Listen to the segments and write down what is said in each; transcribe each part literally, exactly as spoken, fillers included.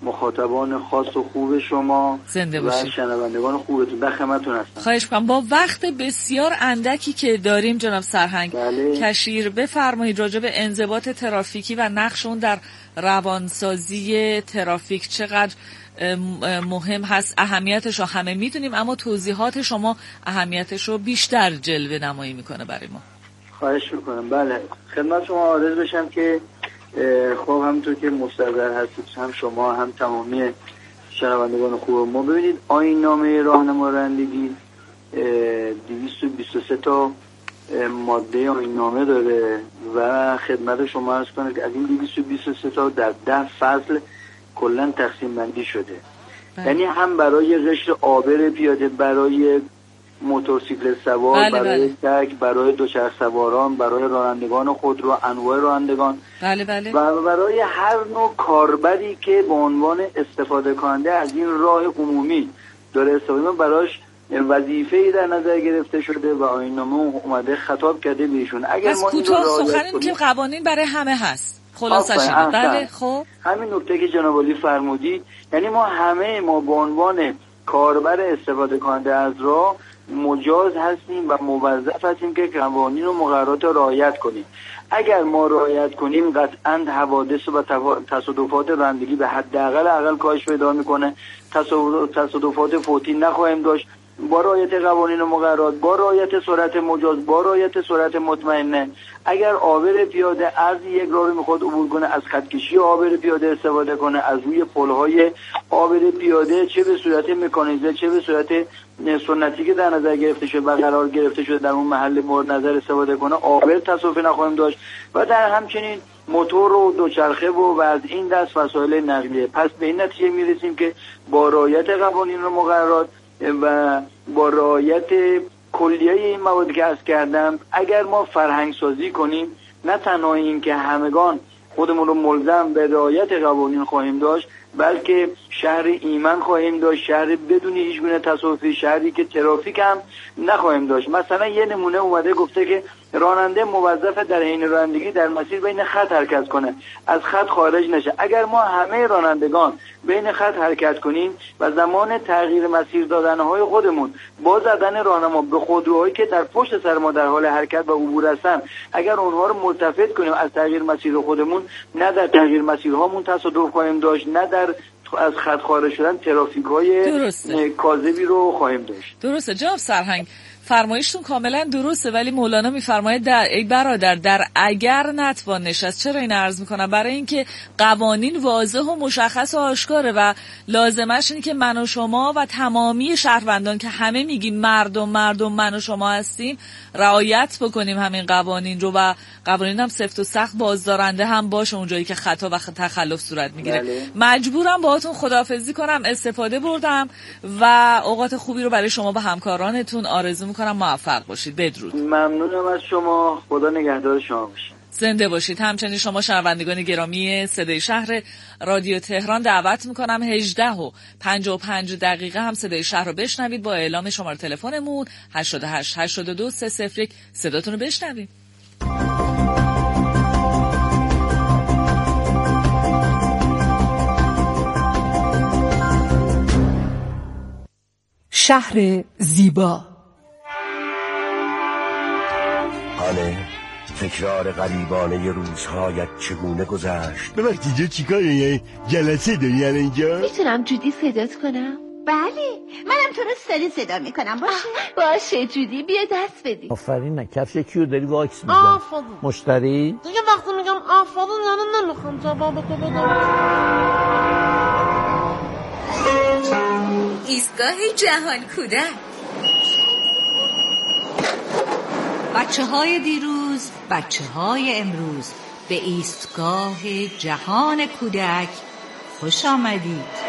مخاطبان خاص و خوب شما و شنوندگان خوبتون در خدمتتون هستم. خواهش می‌کنم. با وقت بسیار اندکی که داریم جناب سرهنگ، بله. کشیر بفرمایید راجع به انضباط ترافیکی و نقش اون در روانسازی ترافیک چقدر مهم هست. اهمیتش رو همه میدونیم، اما توضیحات شما اهمیتش رو بیشتر جلوه نمایی میکنه برای ما. خواهش میکنم. بله، خدمت شما عرض بشم که خب همونطور که مستحضر هستید هم شما هم تمامی شنوندگان خوب ما، ببینید آیین‌نامه راهنما رانندگی دویست و بیست و سه تا ماده آیین‌نامه داره و خدمت شما عرض کنم که از این دویست و بیست و سه تا در ده فصل کلا تقسیم بندی شده. یعنی هم برای قشر عابر پیاده، برای موتورسیکلت سوار، بله برای بله. تک، برای دوچرخ سواران، برای رانندگان خودرو، انواع رانندگان، بله بله. و برای هر نوع کاربری که به عنوان استفاده کننده از این راه عمومی داره استفاده می‌کنه، براش وظیفه‌ای در نظر گرفته شده و آیین‌نامه اومده خطاب کرده بهشون. اگر ما کوتاه سخن که قوانین برای همه هست، خلاصش اینه. بله خب همین نکته که جناب عالی فرمودید، یعنی ما همه ما به عنوان کاربر استفاده کننده از راه مجاز هستیم و موظف هستیم که قوانین و مقررات را رعایت کنیم. اگر ما رعایت کنیم قطعاً حوادث و تصادفات رانندگی به حداقل اقل کاهش پیدا میکنه. تصادفات فوتی نخواهیم داشت با رعایت قوانین و مقررات، با رعایت سرعت مجاز، با رعایت سرعت مطمئنه. اگر عابر پیاده از یک راه رو میخواد عبور کنه، از خطکشی عابر پیاده استفاده کنه، از روی پل‌های عابر پیاده، چه به صورت مکانیزه چه به صورت سنتی که در نظر گرفته شده و قرار گرفته شده در اون محل مورد نظر استفاده کنه، عابر تصادفی نخواهیم داشت. و در همچنین موتور و دوچرخه و از این دست وسایل نقلیه. پس به این نتیجه میرسیم که با رعایت قوانین و مقررات و با رعایت کلیه این مواد که عرض کردم، اگر ما فرهنگ سازی کنیم، نه تنها این که همگان خودمون رو ملزم به رعایت قوانین خواهیم داشت، بلکه شهر ایمن خواهیم داشت، شهر بدون هیچ گونه تصادفی، شهری که ترافیک هم نخواهیم داشت. مثلا یه نمونه اومده گفته که راننده موظف در حین رانندگی در مسیر بین خط حرکت کنه، از خط خارج نشه. اگر ما همه رانندگان بین خط حرکت کنیم و زمان تغییر مسیر دادنهای خودمون با زدن راهنما به خودروهایی که در پشت سر ما در حال حرکت و عبور هستن، اگر اونها رو ملتفت کنیم از تغییر مسیر خودمون، نه در تغییر مسیرهامون تصادف خواهیم داشت، نه در از خط خارج شدن ترافیک‌های کاذبی رو خواهیم داشت. درسته جناب سرهنگ، فرمایشتون کاملا درسته، ولی مولانا میفرماید در ای برادر در اگر نتوان نشست. چرا این عرض میکنم؟ برای اینکه قوانین واضح و مشخص و آشکاره و لازمش اینه که من و شما و تمامی شهروندان که همه میگیم مردم مردم من و شما هستیم رعایت بکنیم همین قوانین رو، و قوانین هم سفت و سخت بازدارنده هم باشه اونجایی که خطا و تخلف صورت میگیره. بله. مجبورم باهاتون خداحافظی کنم، استفاده بردم و اوقات خوبی رو برای شما و همکارانتون آرزو میکنم. موفق باشید. بدرود. ممنونم از شما. خدا نگهدار شما باشه. زنده باشید. همچنین شما شنوندگان گرامی صدای شهر رادیو تهران دعوت میکنم هجده و پنجاه و پنج دقیقه هم صدای شهر رو بشنوید با اعلام شماره تلفنمون هشتاد و هشت هشتاد و دو سه صفر یک. صداتون رو بشنوید. شهر زیبا. آنه تکرار غریبانه روزهایت چگونه گذشت؟ به وقتی اینجا چیکاره؟ جلسه داری الان اینجا؟ میتونم جودی صدات کنم؟ بله، منم تو رو سری صدا میکنم. باشه باشه جودی، بیا دست بدی. آفرین. نه کفش کیو داری واکس میزن؟ آفرین. مشتری؟ دیگه وقتی میگم آفرین یعنی نمیخوام جواب تو بدم. ایستگاه جهان کودک. بچه های دیروز، بچه های امروز، به ایستگاه جهان کودک خوش آمدید.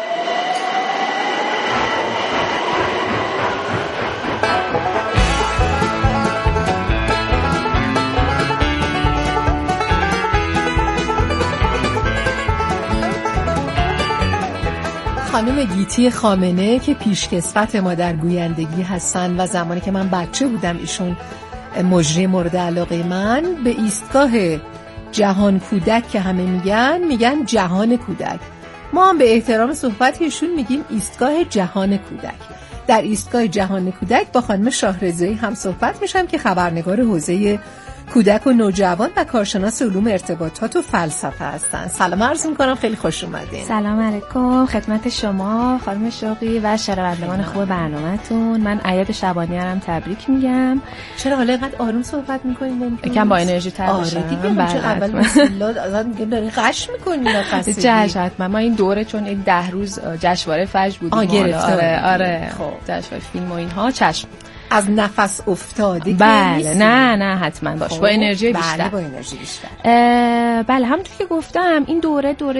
خانم گیتی خامنه که پیشکسوت ما در گویندگی هستن و زمانی که من بچه بودم ایشون مجری مورد علاقه من، به ایستگاه جهان کودک که همه میگن میگن جهان کودک. ما هم به احترام صحبت ایشون میگیم ایستگاه جهان کودک. در ایستگاه جهان کودک با خانم شاهرضایی هم صحبت میشم که خبرنگار حوزه کودک و نوجوان و کارشناس علوم ارتباطات و فلسفه هستن. سلام عرض میکنم، خیلی خوش اومدین. سلام علیکم خدمت شما خانم شوقی و شنوندگان خوب برنامه‌تون. من عیاد شبانی هم تبریک میگم. چرا حالا اینقدر آروم صحبت میکنین؟ یکم با انرژی تر باشم. آره دیگه بچه اول بسم الله آزاد میگم داری غش میکنین قصدی. جشن حتما. ما این دوره چون این ده روز جشنواره فجر بودیم. آره آره خب جشنواره فیلم و اینها چشم از نفس افتاده. بله نه نه حتما باش خب. با انرژی بیشتر. بله با انرژی بیشتر. بله همونطور که گفتم این دوره دوره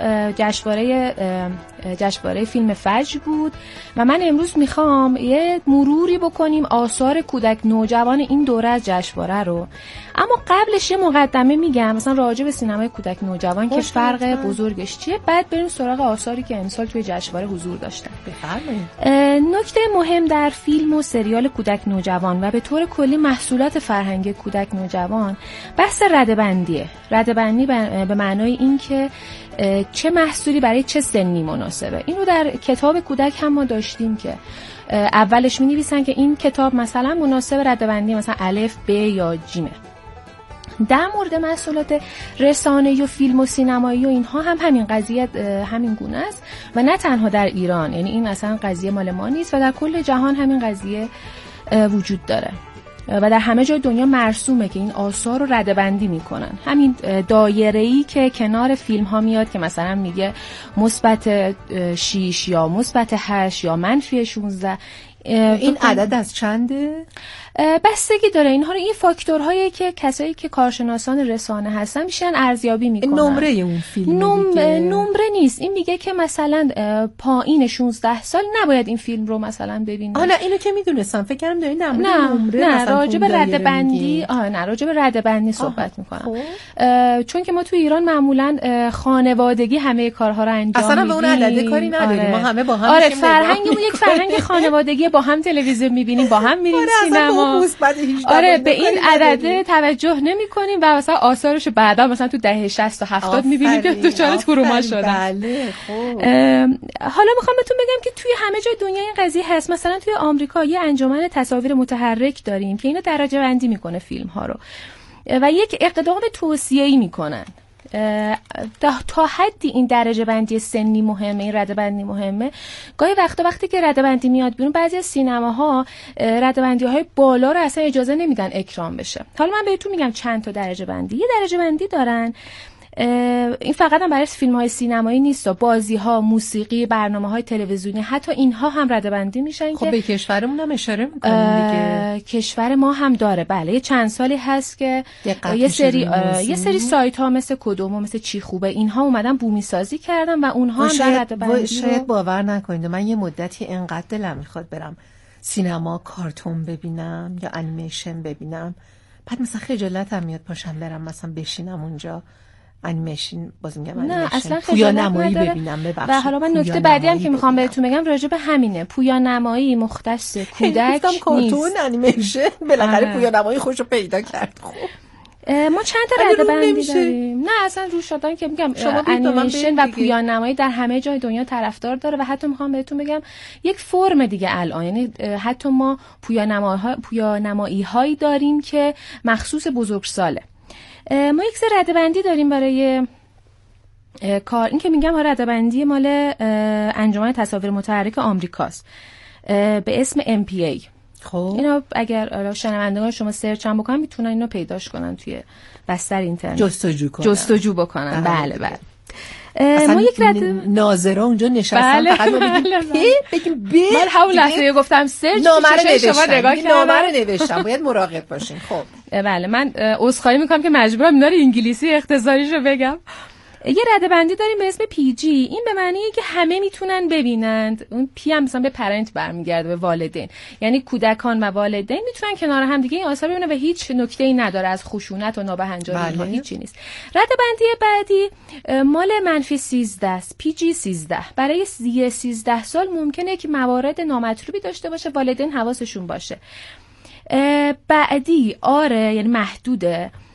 جشنواره جشنواره فیلم فجر بود و من امروز میخوام یه مروری بکنیم آثار کودک نوجوان این دوره از جشنواره رو. اما قبلش یه مقدمه میگم مثلا راجع به سینمای کودک نوجوان که فرق بسن. بزرگش چیه، بعد بریم سراغ آثاری که امسال توی جشنواره حضور داشتن. بفرمایید. نکته مهم در فیلم و سریال کودک نوجوان و به طور کلی محصولات فرهنگی کودک نوجوان بحث ردبندیه. ردبندی به معنای این که چه محصولی برای چه سنی مناسبه. اینو در کتاب کودک هم ما داشتیم که اولش می نویسن که این کتاب مثلا مناسب ردبندی مثلا الف ب یا جیمه. در مورد محصولات رسانه‌ای و فیلم و سینمایی و اینها هم همین قضیه همین گونه است و نه تنها در ایران، یعنی این اصلا قضیه مال ما نیست و در کل جهان همین قضیه وجود داره و در همه جای دنیا مرسومه که این آثار رو ردبندی میکنن. همین دایره‌ای که کنار فیلم ها میاد که مثلا میگه مثبت شش یا مثبت هشت یا منفی شانزده، این عدد از چنده؟ بستگی داره. اینها رو این فاکتورهایی که کسایی که کارشناسان رسانه هستن میشن ارزیابی میکنن. نمره اون فیلم نم... نمره نیست، این میگه که مثلا پایین شانزده سال نباید این فیلم رو مثلا ببینن. حالا اینو که میدونستم فکر کردم دارین نمره نه نمره نه راجع به ردبندی آها نه راجع به ردبندی صحبت میکنم. چون که ما تو ایران معمولا خانوادگی همه کارها رو انجام میدیم. اصلا به اون عدد کاری نداریم. آره. ما همه با هم آره فرهنگمون یک فرهنگ خانوادگی، با هم تلویزیون میبینیم، با هم میریم سینما. آره به این عدده توجه نمی کنیم و مثلا آثارش بعدا مثلا تو دهه شصت و هفتاد میبینیم که دوچار تروما شدن. بله خب. حالا میخوام بهتون بگم که توی همه جای دنیا این قضیه هست. مثلا توی آمریکا یه انجمن تصاویر متحرک داریم که اینو درجه بندی میکنه فیلم ها رو و یک اقدام توصیه‌ای میکنن. تا حدی این درجه بندی سنی مهمه، این رده بندی مهمه. گاهی وقتا وقتی که رده بندی میاد بیرون بعضی از سینماها رده بندی های بالا رو اصلا اجازه نمیدن اکرام بشه. حالا من بهتون میگم چند تا درجه بندی. یه درجه بندی دارن، این فقط هم برای فیلم های سینمایی نیست، بازی ها، موسیقی، برنامه های تلویزیونی، حتی اینها هم رده بندی میشن. خب به کشورمون هم اشاره میکنیم دیگه. کشور ما هم داره بله. یه چند سالی هست که یه سری یه سری سایت ها مثل کدومو مثل چی خوبه اینها اومدن بومی سازی کردن و اونها هم رده بندی. شاید باور نکنید من یه مدتی انقدر دلم میخواد برم سینما کارتون ببینم یا انیمیشن ببینم، بعد مثلا خجالتم میاد پاشم برم مثلا بشینم اونجا انیمیشن باز میگم نه اصلا پویا نمایی ببینم. ببخشید. و حالا من نکته بعدی هم که میخوام بهتون بگم راجع به همینه. پویا نمایی مختص کودک نیست. کارتون انیمیشن بالاخره پویا نمایی خوشو پیدا کرد. خب ما چند تا رده بندی داریم. نه اصلا روش شدن که میگم شما انیمیشن و پویا نمایی در همه جای دنیا طرفدار داره و حتی میخوام بهتون بگم یک فرم دیگه الان، یعنی حتی ما پویا نمایی پویا نمایی هایی داریم که مخصوص بزرگساله. ما یک سری ردبندی داریم برای کار. این که میگم ردبندی مال انجمن تصاویر متحرک آمریکاست به اسم ام پی ای. خب اینا اگر شنوندگان شما سرچ هم بکنن میتونن اینو پیداش کنن توی بستر اینترنت، جستجو کنن جستجو بکنن. بله بله. ما یک رد ناظرا اونجا نشستن فقط ما بگیم بگیم من همون لحظه گفتم سرچ شما نگاه کردم نامه رو نوشتم باید مراقب باشین. خب بله من عذرخواهی میکنم که مجبورم اینا رو انگلیسی اختصاریشو بگم. یه ردبندی داریم به اسم پی جی. این به معنیه که همه میتونن ببینند. اون پی هم مثلا به پرنت برمیگرده، به والدین، یعنی کودکان و والدین میتونن کنار هم دیگه این آثار ببینن و هیچ نکته‌ای نداره از خشونت و نابهنجاری. اینها هیچی نیست. ردبندی بعدی مال منفی سیزده است، پی جی سیزده. برای زیر سیزده سال ممکنه که موارد نامطلوبی داشته باشه، والدین حواسشون باشه. بعدی آره یعنی محدوده.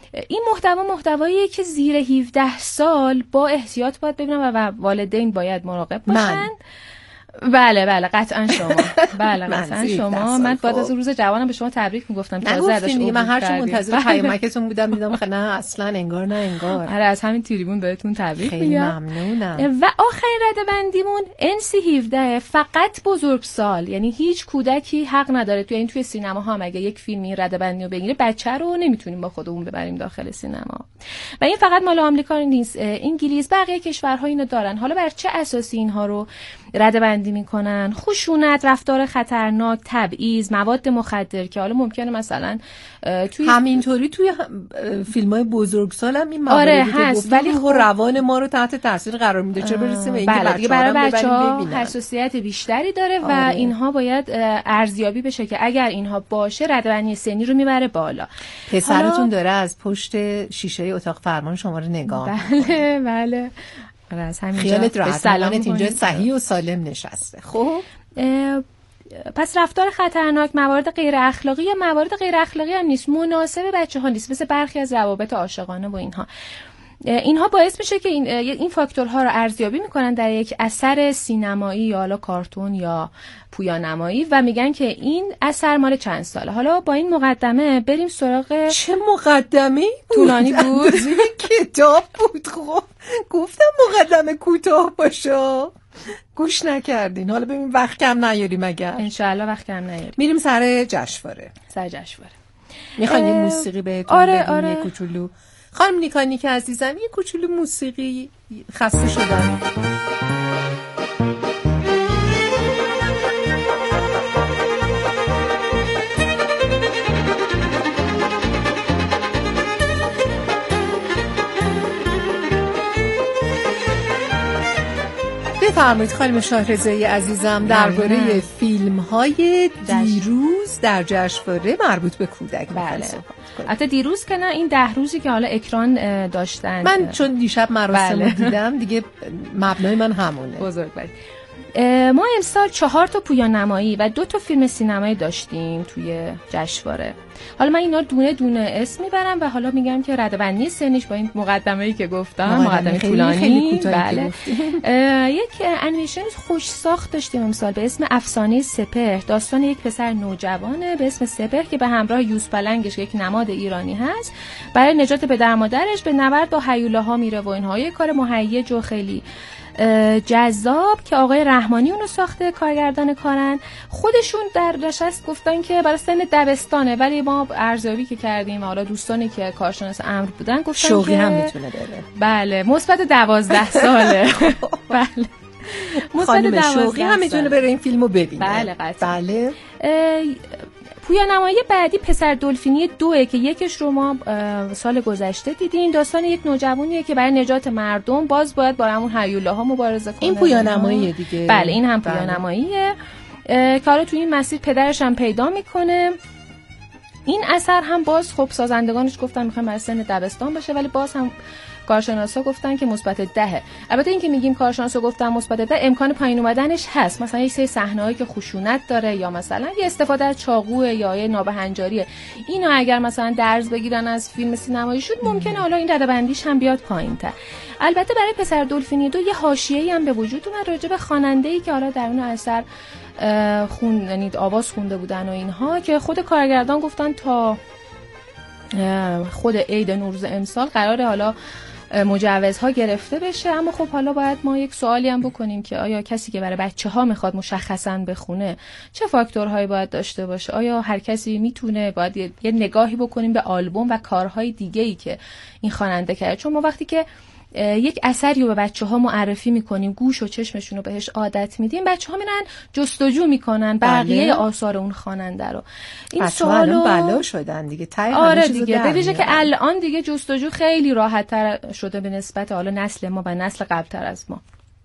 این محتوا محتواییه که زیر هفده سال با احتیاط باید ببینن و والدین باید مراقب باشن. بله بله قطعا شما بله قطعا شما من بعد از روز جوانم به شما تبریک میگفتم تازه ازش دیگه من هر چی منتظر پیامکتون بودم دیدم خب نه اصلا انگار نه انگار. آره از همین تریبون بهتون تبریک میگم. خیلی ممنونم. و آخرین ردبندیمون ان سی هفده فقط بزرگسال، یعنی هیچ کودکی حق نداره توی این توی سینما ها هم اگه یک فیلمی ردبندی رو بگیره بچه رو نمیتونیم با خودمون ببریم داخل سینما. و این فقط مال آمریکا نیست، انگلیس، بقیه کشورها اینو دارن. حالا بر چه اساسی اینها رو ردبندی میکنن؟ خشونت، رفتار خطرناک، تبعیض، مواد مخدر که حالا ممکنه مثلا توی همینطوری توی فیلم‌های بزرگسال هم این مواردی آره که هست، ولی خب روان ما رو تحت تاثیر قرار میده، چه برسه به اینکه بله بچه‌ها برای رو بچه‌ها ببینن. حساسیت بیشتری داره آره. و اینها باید ارزیابی بشه که اگر اینها باشه ردبندی سنی رو میبره بالا. پسرتون حالا... داره از پشت شیشه اتاق فرمان شما رو نگاه بله بله آره از همینجا خیالت راحت سلامت اینجا کنید. صحیح و سالم نشسته. خب پس رفتار خطرناک، موارد غیر اخلاقی یا موارد غیر اخلاقی هم نیست، مناسب بچه‌ها نیست، مثل برخی از روابط عاشقانه و اینها. اینها باعث میشه که این این فاکتورها رو ارزیابی میکنن در یک اثر سینمایی یا حالا کارتون یا پویانمایی و میگن که این اثر مال چند ساله. حالا با این مقدمه بریم سراغ چه مقدمه طولانی بود؟ کتاب بود. خب گفتم مقدمه کوتاه باشه، گوش نکردین. حالا ببین وقت کم نیاریم اگر انشالله وقت کم نیاریم. میریم سر جشنواره. سر جشنواره میخواین یه موسیقی بهتون آره بدیم؟ آره. یه کوچولو خانم نیکانی که عزیزم یه کوچولو موسیقی خسته شدن. بفرمایید خانم شاهرضایی عزیزم درباره فیلم‌های دیروز در جشنواره مربوط به کودک. بله. البته دیروز که نه، این ده روزی که حالا اکران داشتن. من چون دیشب مراسم بله. دیدم دیگه مبنای من همونه. بزرگواری. ما امسال چهار تا پویان نمایی و دو تا فیلم سینمایی داشتیم توی جشنواره. حالا من اینا دونه دونه اسم میبرم و حالا میگم که ردبندی سنیش با این مقدمه‌ای که گفتم، مقدمه طولانی. بله. یک انیمیشن خوش ساخت داشتیم امسال به اسم افسانه سپهر، داستان یک پسر نوجوانه به اسم سپهر که به همراه یوز پلنگش که یک نماد ایرانی هست برای نجات پدر مادرش به نبرد با هیولاها میره و اینها. یک کار مهیج و خیلی جذاب که آقای رحمانی اونو ساخته، کارگردان کارن. خودشون در نشست گفتن که برای سن دبستانه، ولی ما ارزیابی که کردیم حالا دوستانی که کارشناس امر بودن گفتن شوقی که هم میتونه بره. بله مثبت دوازده ساله. بله خانم شوقی هم میتونه بره این فیلمو ببینه. بله قطعا. بله. پویانمایی بعدی پسر دلفینی دوه که یکش رو ما سال گذشته دیدیم. داستان یک نوجوانیه که برای نجات مردم باز باید با همون هیولاها مبارزه کنه. این پویانماییه دیگه. بله این هم پویانماییه که حالا توی این مسیر پدرش هم پیدا میکنه. این اثر هم باز خب سازندگانش گفتن میخوایم برای سن دبستان باشه، ولی باز هم کارشناسا گفتن که مثبت ده. البته این که میگیم کارشناسا گفتن مثبت ده، امکان پایین اومدنش هست. مثلا یه سری صحنه‌ای که خشونت داره یا مثلا یه استفاده از چاقو یا یه نابهنجاریه، اینو اگر مثلا درس بگیرن از فیلم سینمایی شد ممکنه حالا این ردبندیش هم بیاد پایین‌تر. البته برای پسر دلفینی دو یه حاشیه‌ای هم به وجود اومد راجع به خواننده‌ای که حالا در اون اثر خون یعنی آواز خونده بودن و اینها، که خود کارگردان گفتن تا خود عید نوروز امسال قراره حالا مجوزها گرفته بشه. اما خب حالا باید ما یک سوالی هم بکنیم که آیا کسی که برای بچه ها میخواد مشخصاً بخونه چه فاکتورهایی باید داشته باشه؟ آیا هر کسی میتونه؟ باید یه نگاهی بکنیم به آلبوم و کارهای دیگه‌ای که این خواننده کرده، چون ما وقتی که یک اثری رو به بچه‌ها معرفی می‌کنیم، گوش و چشمشون رو بهش عادت میدیم، بچه‌ها میرن جستجو می‌کنن بقیه آثار اون خواننده رو. این سوالو بلا شدن دیگه. آره دیگه، به ویژه که الان دیگه جستجو خیلی راحت‌تر شده به نسبت حالا نسل ما و نسل قبل‌تر از ما.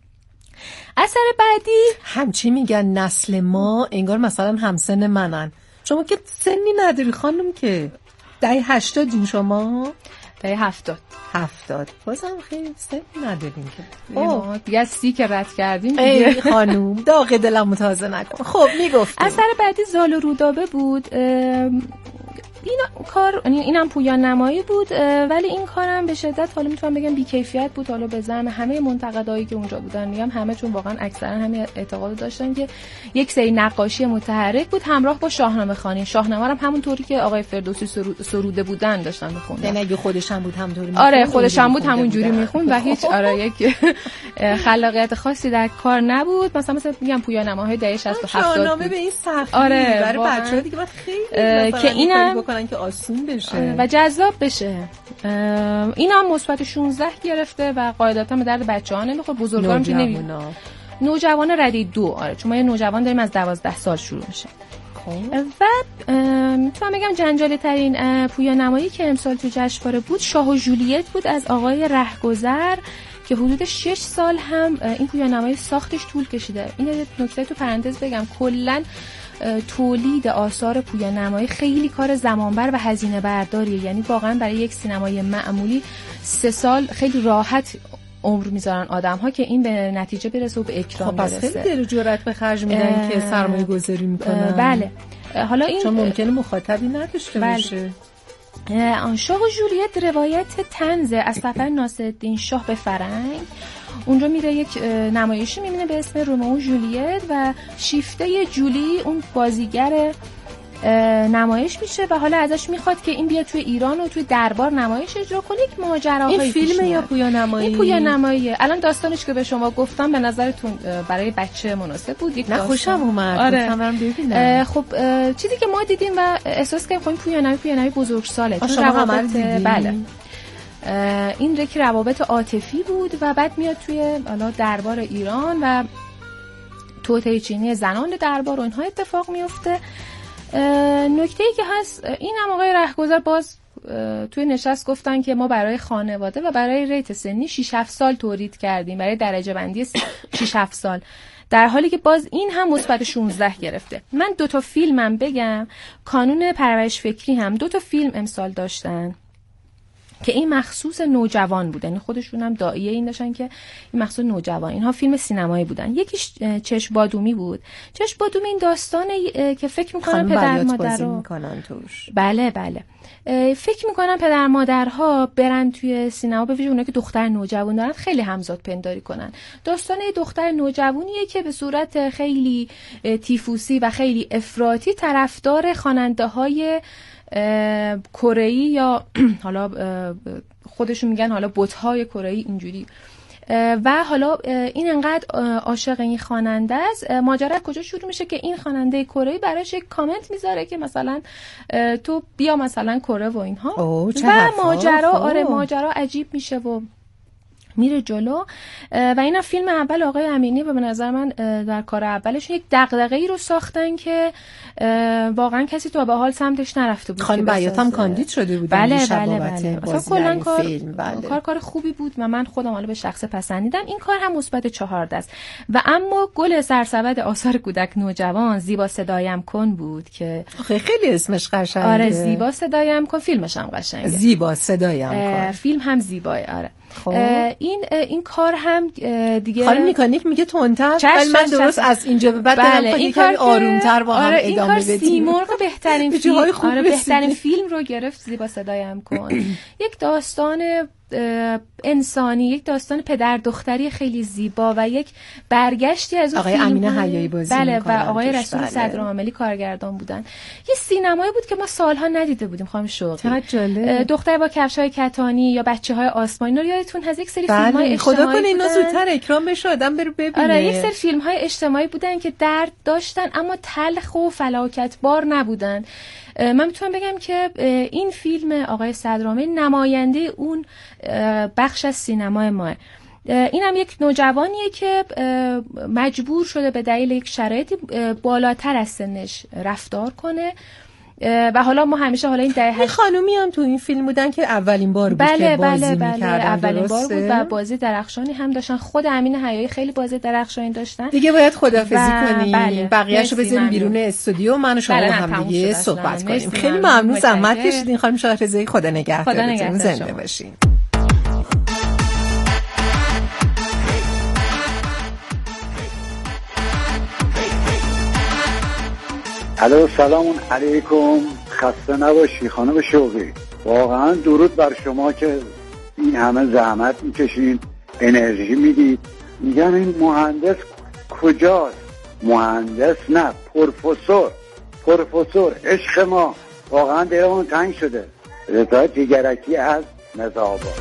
اثر بعدی همچی میگن نسل ما، انگار مثلا همسن منن. شما که سنی نداری خانم، که دهه هشتادین شما؟ دهه هفتاد. هفتاد بازم خیلی سن نداریم که. اوه دیگه از سی که رد کردیم دیگه. ای خانوم داغ دلم تازه نکن. خب میگفت اثر بعدی زال و رودابه بود. این کار اینم پویان نمایی بود، ولی این کارم به شدت حالا میتونم بگم بی‌کیفیت بود. حالا به زعم همه منتقدایی که اونجا بودن، میگم همه، چون واقعا اکثرا همین اعتقاد داشتن که یک سری نقاشی متحرک بود همراه با شاهنامه خوانی. شاهنامه هم همونطوری که آقای فردوسی سروده بودن داشتن می‌خوندن. یعنی اگه خودش هم بود همونطوری می‌خوند. آره خودش هم بود همونجوری می‌خوند و هیچ آره یک خلاقیت خاصی در کار نبود. مثلا مثلا میگم پویان نماهای دهه شصت و هفتاد شاهنامه به این سختی آره برای بچه‌ها دیگه باید خیلی که اینم بکنن که آسون بشه و جذاب بشه. اینا هم مثبت شانزده گرفته و قاعدتا به درد بچه‌ها نمیخوره، بزرگان که نمی نوجوان ردی دو. آره چون ما یه نوجوان داریم از دوازده سال شروع میشه. و میتونم بگم جنجالی ترین پویان نمایی که امسال تو جشنواره بود شاه و جولیت بود از آقای رهگذر که حدود شش سال هم این پویان نمایی ساختش طول کشیده. این نکته تو پرانتز بگم، کلا تولید آثار پویان نمایی خیلی کار زمانبر و هزینه برداریه. یعنی واقعا برای یک سینمای معمولی سه سال خیلی راحت عمر میذارن آدم ها که این به نتیجه برسه و به اکرام خب برسه. خیلی دل و جرأت به خرج میدن که سرمایه گذاری میکنن. بله حالا این چون ممکنه مخاطبی نداشته باشه. شاه و جولیت روایت طنز از سفر ناصرالدین شاه به فرنگ. اونجا میره یک نمایشی میبینه به اسم رومئو و جولیت و شیفته جولی اون بازیگر نمایش میشه و حالا ازش میخواد که این بیاد توی ایران و توی دربار نمایش اجرا کنه. یک ماجراهایی این فیلم یا پویان نمایی؟ این پویان نماییه. الان داستانش که به شما گفتم به نظرتون برای بچه مناسب بود؟ یک نه خوشم اومد. آره. گفتم برام ببینم. خب چیزی که ما دیدیم و احساس کردیم خب این پویان نمایی پویان نمایی بزرگساله. شما عمل دیدین؟ بله. این رکی روابط عاطفی بود و بعد میاد توی حالا دربار ایران و توطئه چینی زنان دربار و اینها اتفاق میفته. نکته‌ای که هست این هم آقای رهگذر باز توی نشست گفتن که ما برای خانواده و برای ریت سنی شش هفت سال تولید کردیم، برای درجه بندی شش هفت سال، در حالی که باز این هم مثبت شانزده گرفته. من دو تا فیلمم بگم، کانون پرورش فکری هم دو تا فیلم امسال داشتن که این مخصوص نوجوان بودن، یعنی خودشون هم داعیه این داشتن که این مخصوص نوجوان. اینها فیلم سینمایی بودن. یکیش چشم بادومی بود. چشم بادومی این داستانه که فکر می‌کنم پدر مادرها می‌کنن توش. بله بله فکر می‌کنم پدر مادرها برن توی سینما، به ویژه اونایی که دختر نوجوان دارن، خیلی همزاد پنداری کنن. داستان دختر نوجوانیه که به صورت خیلی تیفوسی و خیلی افراطی طرفدار خواننده‌های کره‌ای یا حالا خودشون میگن حالا بت‌های کره‌ای اینجوری، و حالا این انقدر عاشق این خواننده است. ماجرا کجا شروع میشه که این خواننده کره‌ای براش یک کامنت میذاره که مثلا تو بیا مثلا کره و اینها، و ماجرا آره ماجرا عجیب میشه و میره جلو. و اینا فیلم اول آقای امینی و به نظر من در کار اولشون یک دغدغه‌ای رو ساختن که واقعا کسی تو به حال سمتش نرفته بود. خانم بیات هم کاندید شده بود. بله بله بله اصلا کلا کار بله. کار کار خوبی بود و من خودم حالا به شخص پسندیدم. این کار هم مثبت چهارده است. و اما گل سرسبد آثار کودک نوجوان زیبا صدایم کن بود که آخه خیلی اسمش قشنگه. آره زیبا صدایم کن، فیلمش هم قشنگه. زیبا صدایم کن فیلم هم زیباه. آره خب. این این کار هم دیگه خانم میکانیک میگه تندتر، ولی من درست از اینجا به بعد بله. دارم این کار آرومتر با هم آره ادامه بدیم. سیمرغ بهترین فیلم آره بهترین فیلم رو گرفت زیبا صدایم کن. یک داستان انسانی، یک داستان پدر دختری خیلی زیبا و یک برگشتی از اون آقای امینه حیایی بازی بله میکنن و آقای رسول بله. صدرعاملی کارگردان بودن. یه سینمایی بود که ما سالها ندیده بودیم. خانم شوقی دختر با کفش‌های کتانی یا بچه‌های آسمانی رو یادتون از یک سری بله. فیلم‌های اجتماعی خدا کنه اینا زودتر اکرام بشه آدم بره ببینه. آره یک سری فیلم‌های اجتماعی بودن که درد داشتن اما تلخ و فلاکتبار نبودن. من میتونم بگم که این فیلم آقای صدرعاملی نماینده اون بخش از سینمای ماه. این هم یک نوجوانیه که مجبور شده به دلیل یک شرایطی بالاتر از سنش رفتار کنه و حالا ما همیشه حالا این دهه این خانومی هم تو این فیلم بودن که اولین بار بود بله که بازی بله بله می‌کردن. اولین بار بود و بازی درخشانی هم داشتن. خود امین حیایی خیلی بازی درخشانی داشتن. دیگه باید خدافظی کنیم. بله. بقیه‌اشو بزنیم بیرون استودیو، من و شما بله هم دیگه صحبت کنیم. خیلی ممنون زحمت کشیدین خانم شاهرضایی. خدا نگهدارتون. زنده باشین. الو سلام علیکم خسته نباشی خانم شوقی. واقعا درود بر شما که این همه زحمت میکشین، انرژی میدید. میگن این مهندس کجاست؟ مهندس نه، پروفسور. پروفسور عشق ما. واقعا دلمون تنگ شده. رضا جگرکی از مزابا.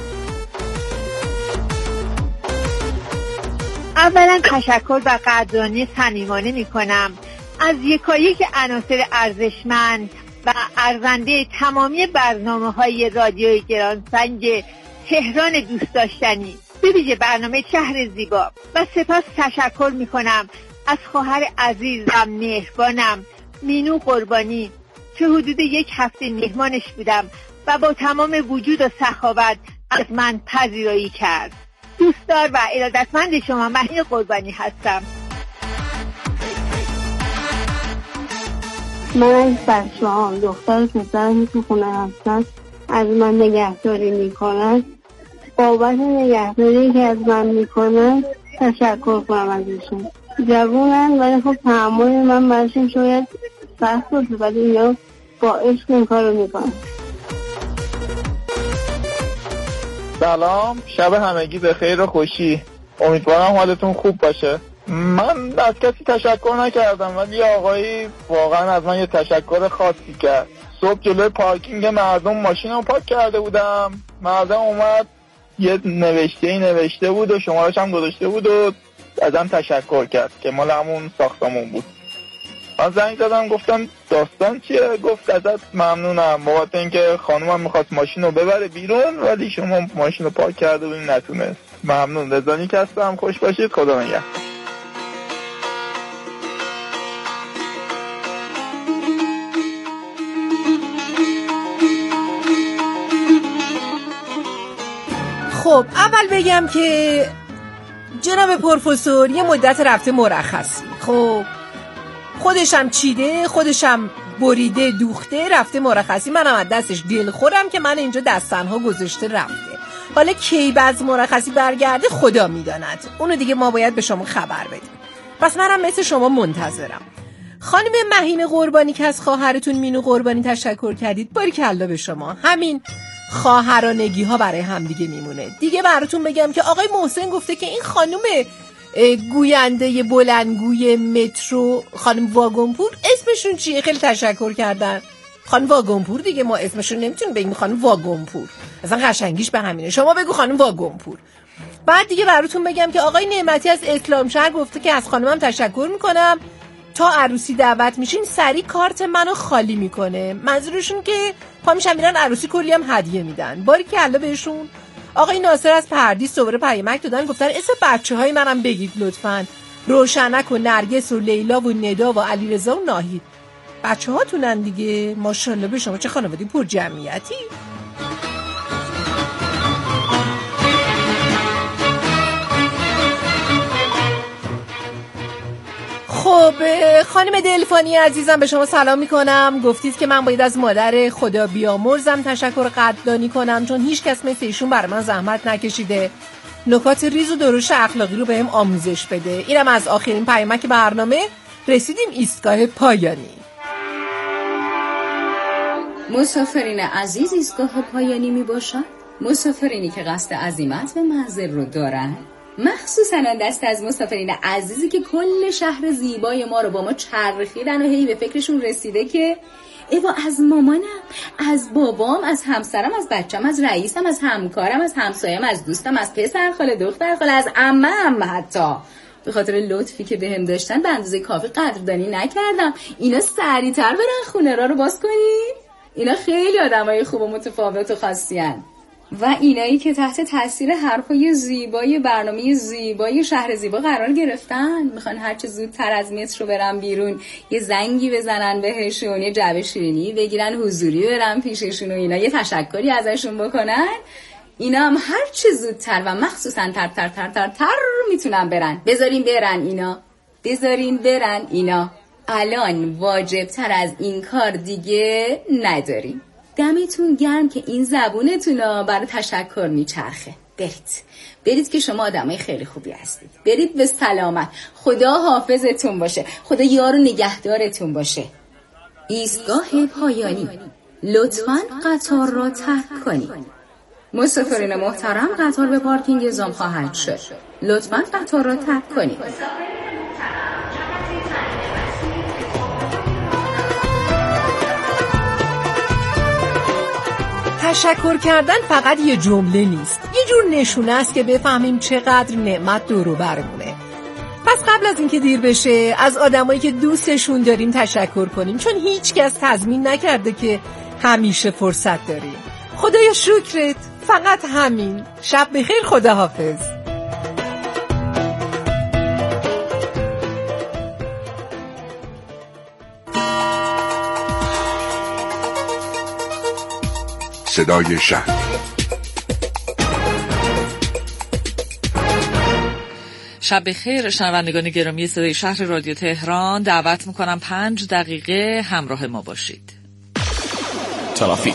اولا تشکر و قدردانی صمیمانه میکنم از یکایک عناصر ارزشمند و ارزنده تمامی برنامه‌های رادیوی گرانسنگ تهران دوست داشتنی، به ویژه برنامه شهر زیبا. و سپس تشکر میکنم از خواهر عزیز و مهربانم مینو قربانی که حدود یک هفته مهمانش بودم و با تمام وجود و سخاوت از من پذیرایی کرد. دوستدار و ارادتمند شما مهین قربانی هستم. من از بچه هم دختر پسرم که خونه هستن از من نگهداری میکنن. بابت نگهداری که از من میکنن تشکر کنم ازشون. جوونن ولی خب تحمل من برشون شاید سخت باشه، ولی یا با عشق این کارو میکنن. سلام، شب همگی به خیر و خوشی. امیدوارم حالتون خوب باشه. من از کسی تشکر نکردم ولی یه آقایی واقعا از من یه تشکر خاصی کرد. صبح جلوی پارکینگ مردم ماشین رو پارک کرده بودم، مردم اومد یه نوشته نوشته بود و شمارش هم گذاشته بود و ازم تشکر کرد که مال همون ساختمون بود. من زنگ زدم گفتم داستان چیه؟ گفت ازت ممنونم بابت اینکه خانومم میخواست ماشین رو ببره بیرون ولی شما ماشین رو پارک کرده بودین نتونست. ممنون. رضانی هستم. خوش باشید. خدا نگهدار. خب اول بگم که جناب پروفسور یه مدت رفته مرخصی. خب خودشم چیده، خودشم بریده دوخته، رفته مرخصی. منم از دستش دل خورم که من اینجا دستنها گذاشته رفته. حالا کی باز مرخصی برگرده خدا میداند. اونو دیگه ما باید به شما خبر بدیم. پس منم مثل شما منتظرم. خانم مهین قربانی که از خواهرتون مینو قربانی تشکر کردید، باریکلا به شما. همین خواهرانگی ها برای هم دیگه میمونه. دیگه براتون بگم که آقای محسن گفته که این خانم گوینده بلندگوی مترو خانم واگنپور اسمشون چیه؟ خیلی تشکر کردن. خانم واگنپور دیگه، ما اسمشون نمیتونیم بگیم خانم واگنپور، اصلا قشنگیش به همینه. شما بگو خانم واگنپور. بعد دیگه براتون بگم که آقای نعمتی از اسلام شهر گفته که از خانمم تشکر میکنم، تا عروسی دعوت میشین سری کارت منو خالی میکنه. منظورشون که پا میشن میرن عروسی کلی هم هدیه میدن. باریکلا بهشون. آقای ناصر از پردیس دوباره پیامک دادن، گفتن اسم بچه‌های منم بگید لطفاً. روشنک و نرگس و لیلا و ندا و علیرضا و ناهید. بچه‌هاتونن دیگه. ماشاءالله به شما، چه خانواده پر جمعیتی. خب خانم دلفانی عزیزم به شما سلام میکنم. گفتید که من باید از مادر خدا بیامرزم تشکر قدردانی کنم چون هیچ کس مثل ایشون برای من زحمت نکشیده، نکات ریز و درشت اخلاقی رو بهم آموزش بده. اینم از آخرین پیامک برنامه. رسیدیم ایستگاه پایانی. مسافرین عزیز، ایستگاه پایانی می باشد. مسافرینی که قصد عزیمت به منزل رو دارن، مخصوصا دست از مسافرین عزیزی که کل شهر زیبای ما رو با ما چرخیدن و هی به فکرشون رسیده که ایوا از مامانم، از بابام، از همسرم، از بچم، از رئیسم، از همکارم، از همسایم، از دوستم، از پسر خاله، دختر خاله، از عمم حتی به خاطر لطفی که بهم داشتن به اندازه کافی قدردانی نکردم. اینا سریعتر برن خونه را رو باز کنین. اینا خیلی آدمای خوب و متفاوت و خاصی هن. و اینایی که تحت تاثیر حرفای زیبای برنامه زیبای شهر زیبا قرار گرفتن، میخوان هرچه زودتر از متر رو برن بیرون، یه زنگی بزنن بهشون، یه جعبه شیرینی بگیرن، حضوری برن پیششون و اینا یه تشکری ازشون بکنن، اینا هم هرچه زودتر و مخصوصا تر تر تر تر تر میتونن برن. بذارین برن اینا، بذارین برن اینا. الان واجب تر از این کار دیگه نداریم. دمتون گرم که این زبونتون رو برای تشکر میچرخه. برید برید که شما آدمای خیلی خوبی هستید. برید به سلامت. خدا حافظتون باشه، خدا یار و نگهدارتون باشه. ایستگاه پایانی. لطفاً قطار را ترک کنید. مسافرین محترم، قطار به پارکینگ اعزام خواهد شد. لطفاً قطار را ترک کنید. تشکر کردن فقط یه جمله نیست، یه جور نشونه است که بفهمیم چقدر نعمت دور و برمونه. پس قبل از اینکه دیر بشه از آدمایی که دوستشون داریم تشکر کنیم، چون هیچ کس تضمین نکرده که همیشه فرصت داریم. خدایا شکرت، فقط همین. شب بخیر، خداحافظ. صدای شهر. شب بخیر شنوندگان گرامی صدای شهر رادیو تهران. دعوت میکنم پنج دقیقه همراه ما باشید. ترافیک.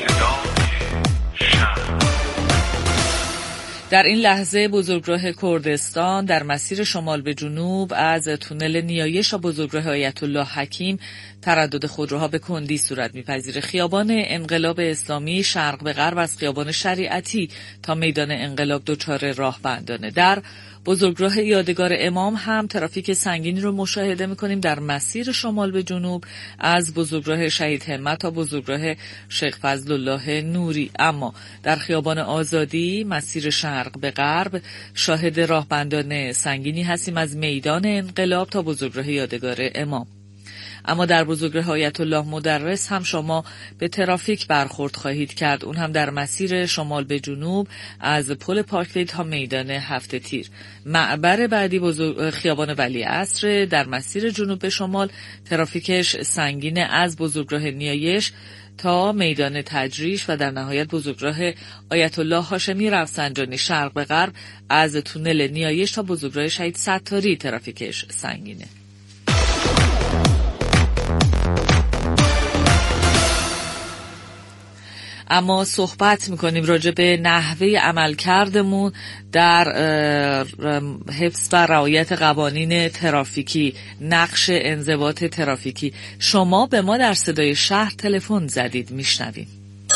در این لحظه بزرگراه کردستان در مسیر شمال به جنوب از تونل نیایش تا بزرگراه آیت الله حکیم تردد خودروها به کندی صورت می‌پذیره. خیابان انقلاب اسلامی شرق به غرب از خیابان شریعتی تا میدان انقلاب دچار راهبندانه. در بزرگراه یادگار امام هم ترافیک سنگینی رو مشاهده می‌کنیم در مسیر شمال به جنوب از بزرگراه شهید همت تا بزرگراه شیخ فضل الله نوری. اما در خیابان آزادی مسیر شرق به غرب شاهد راهبندان سنگینی هستیم از میدان انقلاب تا بزرگراه یادگار امام. اما در بزرگراه آیت الله مدرس هم شما به ترافیک برخورد خواهید کرد، اون هم در مسیر شمال به جنوب از پل پارکوی تا میدان هفت تیر. معبر بعدی بزرگ... خیابان ولیعصر در مسیر جنوب به شمال ترافیکش سنگینه از بزرگراه نیایش تا میدان تجریش و در نهایت بزرگراه آیت الله هاشمی رفسنجانی شرق به غرب از تونل نیایش تا بزرگراه شهید ستاری ترافیکش سنگینه. اما صحبت میکنیم راجع به نحوه عملکردمون در حفظ و رعایت قوانین ترافیکی، نقش انضباط ترافیکی. شما به ما در صدای شهر تلفن زدید، میشنویم.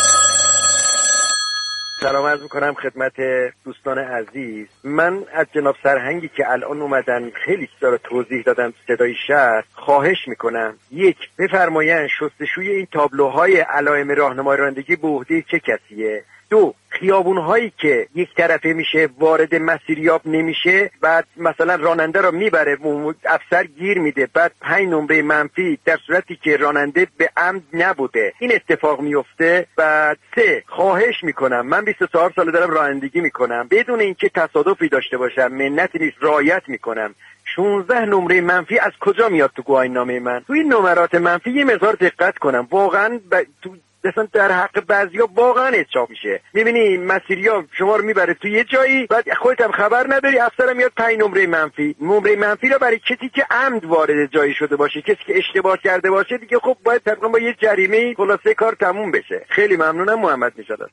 سلام عرض میکنم خدمت دوستان عزیز. من از جناب سرهنگی که الان اومدن خیلی چیزا رو توضیح دادن صدای شهر خواهش میکنم یک بفرمایند شستشوی این تابلوهای علائم راهنمای رانندگی به عهده چه کسیه. دو خیابون‌هایی که یک طرفه میشه وارد مسیریاب نمیشه، بعد مثلا راننده رو میبره افسر گیر میده، بعد پنج نمره منفی در صورتی که راننده به عمد نبوده این اتفاق میفته. بعد سه خواهش میکنم، من بیست و چهار سال دارم رانندگی میکنم، بدون اینکه تصادفی داشته باشم منتی نیست رعایت میکنم. شانزده نمره منفی از کجا میاد تو گواهینامه من؟ تو این نمرات منفی یه مقدار دقت کنم واقعا. ب... تو مثلا در حق بعضیا واقعا اچاپ میشه. میبینی مسیریا شما رو میبره تو یه جایی، بعد خودت هم خبر نداری، افسرم میاد پنج نمره منفی. نمره منفی رو برای کسی که عمد وارد جایی شده باشه، کسی که اشتباه کرده باشه دیگه خب باید تقریبا با یه جریمه خلاصه کار تموم بشه. خیلی ممنونم. محمد میشاد.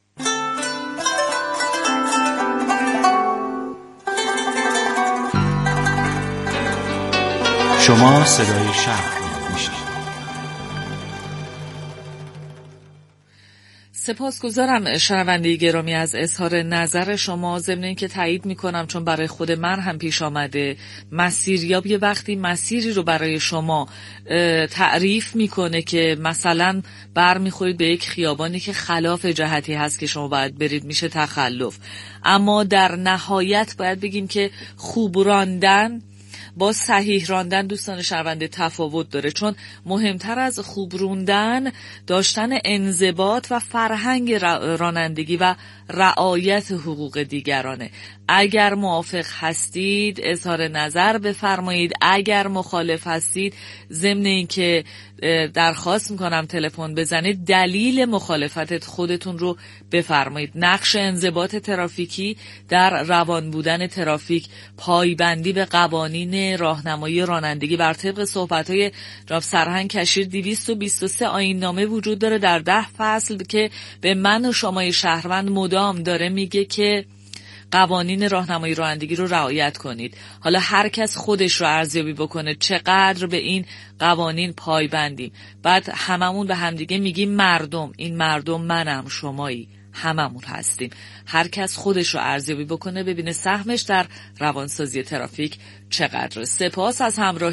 شما صدای شهر میشنوید. سپاسگزارم شنونده گرامی از اظهار نظر شما. ضمن اینکه تایید میکنم چون برای خود من هم پیش آمده، مسیریاب یه وقتی مسیری رو برای شما تعریف میکنه که مثلا برمیخورید به یک خیابانی که خلاف جهتی هست که شما باید برید، میشه تخلف. اما در نهایت باید بگیم که خوب راندن با صحیح راندن دوستان شنونده تفاوت داره، چون مهمتر از خوب راندن داشتن انضباط و فرهنگ رانندگی و رعایت حقوق دیگرانه. اگر موافق هستید اظهار نظر بفرمایید، اگر مخالف هستید ضمن اینکه درخواست میکنم تلفن بزنید دلیل مخالفت خودتون رو بفرمایید. نقش انضباط ترافیکی در روان بودن ترافیک، پایبندی به قوانین راهنمایی رانندگی بر طبق صحبت‌های جناب سرهنگ کشیر دویست و بیست و سه آیین نامه وجود داره در ده فصل که به من و شمای شهروند مدام داره میگه که قوانین راهنمایی رانندگی رو رعایت کنید. حالا هر کس خودش رو ارزیابی بکنه چقدر به این قوانین پایبندیم. بعد هممون به همدیگه میگیم مردم، این مردم منم، شمایی، هممون هستیم. هر کس خودش رو ارزیابی بکنه ببینه سهمش در روانسازی ترافیک چقدر. سپاس از همراهی.